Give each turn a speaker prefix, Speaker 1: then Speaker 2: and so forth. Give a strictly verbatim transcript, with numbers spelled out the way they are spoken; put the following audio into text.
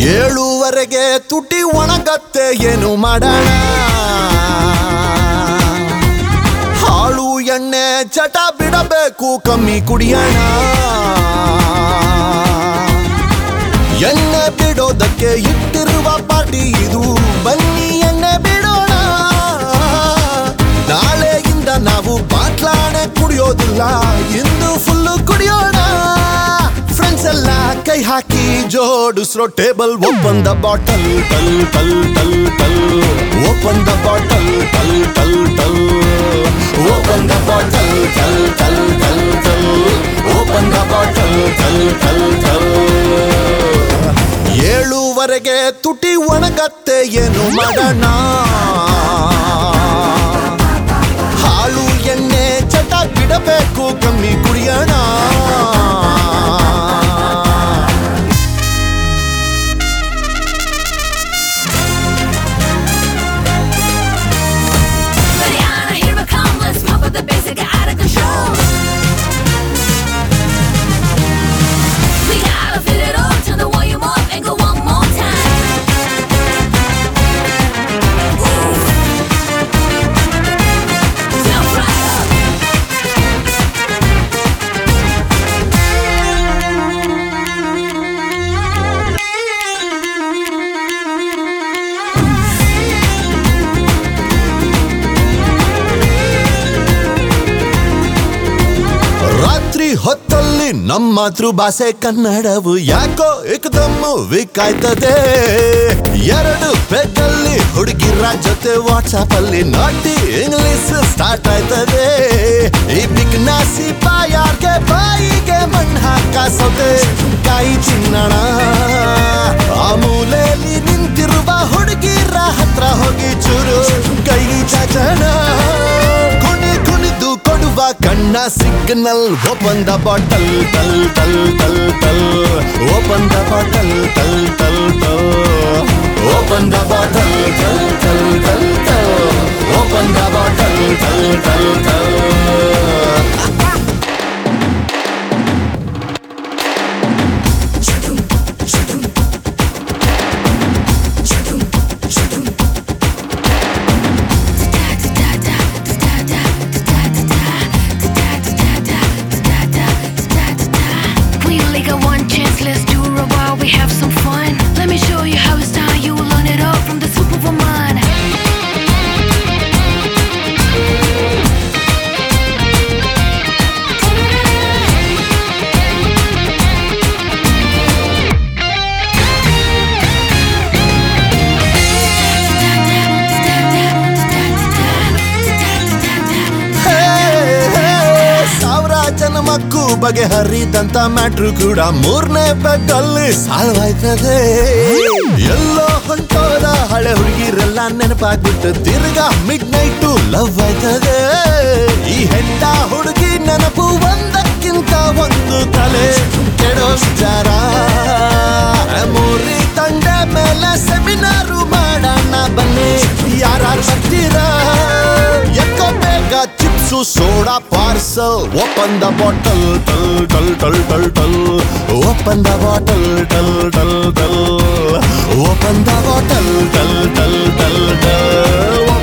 Speaker 1: ಏಳುವರೆಗೆ ತುಟಿ ಒಣಗತ್ತೆ ಏನು ಮಾಡೋಣ ಹಾಳು ಎಣ್ಣೆ ಚಟ ಬಿಡಬೇಕು ಕಮ್ಮಿ ಕುಡಿಯೋಣ ಎಣ್ಣೆ ಬಿಡೋದಕ್ಕೆ ಇಟ್ಟಿರುವ ಪಾರ್ಟಿ ಇದು ಬನ್ನಿ ಎಣ್ಣೆ ಬಿಡೋಣ ನಾಳೆಯಿಂದ ನಾವು ಬಾಟ್ಲಾಣೆ ಕುಡಿಯೋದಿಲ್ಲ ಇಂದು ಫುಲ್ಲು ಕುಡಿಯೋಣ ಫ್ರೆಂಡ್ಸ್ ಎಲ್ಲ ಕೈ ಹಾಕಿ ಜೋಡಿಸ್ರೋ ಟೇಬಲ್ ಓಪನ್ ದ ಬಾಟಲ್ ಟಲ್ ಟಲ್ ಟಲ್ ಟಲ್ ಓಪನ್ ದ ಬಾಟಲ್ ಟಲ್ ಟಲ್ ಟಲ್ ಓಪನ್ ದ ಬಾಟಲ್ ಟಲ್ ಟಲ್ ಟಲ್ ಟಲ್ ಓಪನ್ ದ ಬಾಟಲ್ ಟಲ್ ಟಲ್ ಟಲ್ ಏಳುವರೆಗೆ ತುಟಿ ಒಣಗತ್ತೆ ಏನು ಮಾಡೋಣ ಹಾಳು ಎಣ್ಣೆ ಚಟ ಬಿಡಬೇಕು ಕಮ್ಮಿ ಕುಡಿಯೋಣ ಹೊತ್ತಲ್ಲಿ ನಮ್ಮ ಮಾತೃಭಾಷೆ ಕನ್ನಡವು ಯಾಕೋ ಏಕದಮ್ಮು ವಿಕಾಯ್ತದೆ ಎರಡು ಪೆಕ್ಕಲ್ಲಿ ಹುಡುಗಿರ ಜೊತೆ ವಾಟ್ಸಾಪ್ ಅಲ್ಲಿ ನಾಟಿ ಇಂಗ್ಲಿಷ್ ಸ್ಟಾರ್ಟ್ ಆಯ್ತದೆ ಈ ಬಿಗ್ನಾಸಿ ಬಾಯಾರ್ಗೆ ಬಾಯಿಗೆ ಮಣ್ಣು ಹಾಕ ಸೌತೆ ಕಾಯಿ ಚಿನ್ನಣ ಆ ಮೂಲೆಯಲ್ಲಿ ನಿಂತಿರುವ ಹುಡುಗಿರ ಹತ್ರ ಹೋಗಿ ಚೂರು ಕೈ ಚಾಚಣ ಕೊಡುವ ಕಣ್ಣ ಸಿಗ್ನಲ್ ಓಪನ್ ದ ಬಾಟಲ್ ಟಲ್ ಟಲ್ ಟಲ್ ಟಲ್ ಓಪನ್ ದ ಬಾಟಲ್ ಟಲ್ ಟಲ್ ಟಲ್ ಓಪನ್ ದ ಬಾಟಲ್ ಟಲ್ ಟಲ್ ಟಲ್ ಟಲ್ ಓಪನ್ ದ ಬಾಟಲ್ ಟಲ್ ಟಲ್ ಟಲ್
Speaker 2: We have some fun. Let me show you how it's done. You will learn it all from the Superwoman.
Speaker 1: ಜನ್ಮಕ್ಕೂ ಬಗೆಹರಿದಂತ ಮ್ಯಾಟ್ರು ಕೂಡ ಮೂರನೇ ಪೆಟ್ಟಲ್ಲಿ ಸಾಲ್ವ್ ಆಯ್ತದೆ ಎಲ್ಲೋ ಹೊಂಟೋದ ಹಳೆ ಹುಡುಗಿರೆಲ್ಲ ನೆನಪಾಗ್ಬಿಟ್ಟು ತಿರ್ಗಾ ಮಿಡ್ ನೈಟು ಲವ್ ಆಯ್ತದೆ ಈ ಹೆಂಡ ಹುಡುಗಿ ನೆನಪು ಒಂದಕ್ಕಿಂತ ಒಂದು ತಲೆ ಕೆಡೋ ವಿಚಾರ ಮೂರಿ ತಂಡೆ ಮೇಲೆ ಸೆಮಿನಾರು ಮಾಡೋಣ ಬನ್ನಿ ಯಾರು ಬರ್ತೀರಾ ಎಕ್ಕೋ ಬೇಗ chips soda parcel open the bottle ಟಲ್ ಟಲ್ ಟಲ್ ಟಲ್ ಟಲ್ ಓಪನ್ ದ ಬಾಟಲ್ ಟಲ್ ಟಲ್ ಟಲ್ ಓಪನ್ ದ ಬಾಟಲ್ ಟಲ್ ಟಲ್ ಟಲ್ ಟಲ್